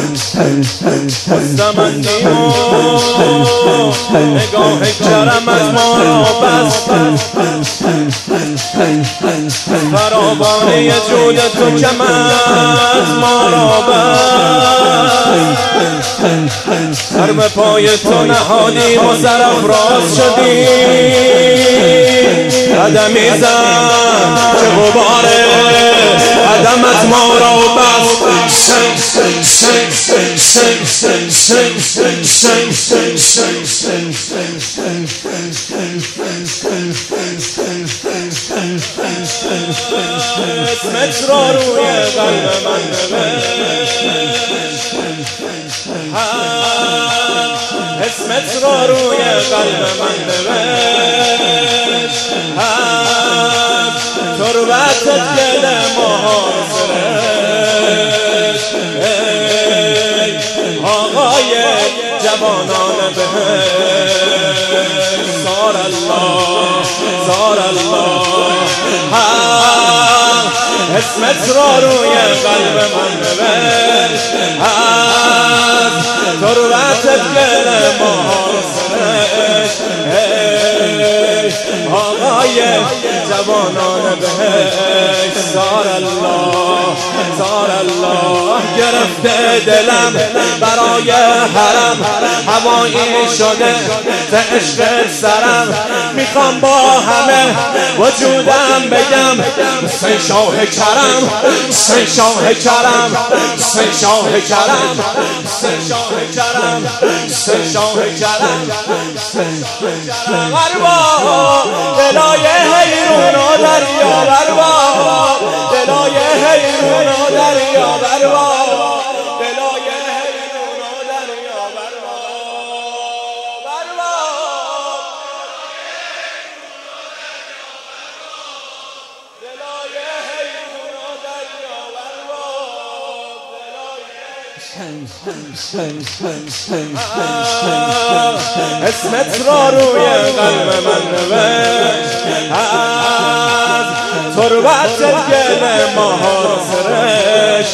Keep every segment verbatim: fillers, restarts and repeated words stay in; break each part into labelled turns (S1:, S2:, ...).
S1: مستمندیم و نگاه کرمت ما را بس فراوانی جود تو کمت ما را بس سر به پای تو نهادیم و سرافراز شدیم قدمی زن که غبار قدمت ما را بس اسمت را روی قلب من نوشت اسمت را روی قلب من نوشت تربت دل محاصرش آقای جوانان بهشت زار الله زار الله اسمت را روی قلب من نوشت تربت دل محاصرش آقای جوانان بهشت زار الله زار الله گرفته دلم برای حرم هوایی شده ز عشق سرم میخوام با همه وجودم بگم حسین شاه کرم حسین شاه کرم حسین شاه کرم حسین شاه کرم حسین شاه کرم بروا دلای حیرون و دریا بروا دلای حیرون و دریا بروا دلای حیرون و دریا بروا بروا دلای حیرون و دریا بروا اسمت را روی قلب من نوشت تربت گل محاصرش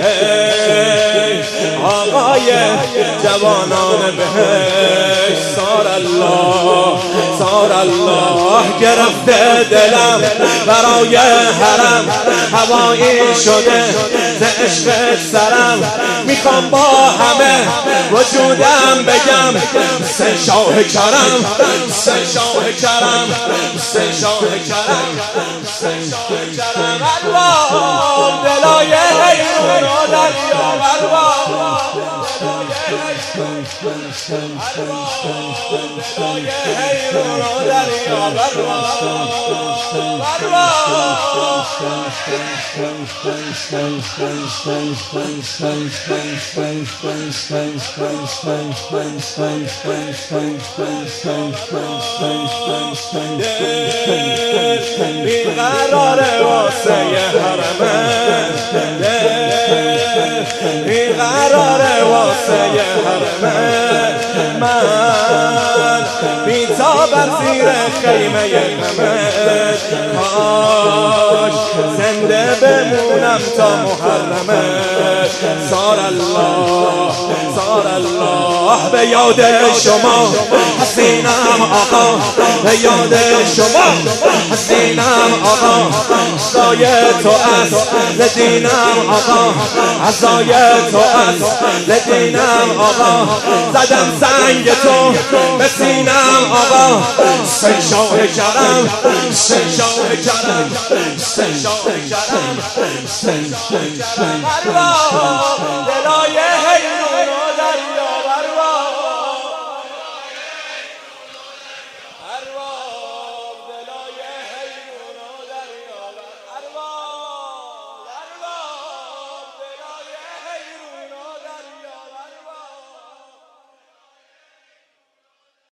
S1: آقای جوانان بهشت زار الله زار الله گرفته دلم برای حرم هوایی شده ز عشق سرم میخوام با همه وجودم بگم حسین شاه کرم حسین شاه کرم حسین شاه کرم حسین شاه کرم الله دلای حیرون و دریا بروا دلای حیرون و دریا بروا بروا بیقراره واسه حرمه بیقراره واسه حرمه من بیتابم زیر خیمه غمت کاش زنده بمونم تا محرمت زار الله زار الله به یاد شما حسینم آقا به یاد شما حسینم آقا عزای تو است لدینم آقا عزای تو است لدینم آقا زدم سنگ تو به سینم آقا حسین شاه کرم حسین شاه کرم حسین شاه کرم حسین شاه کرم دلای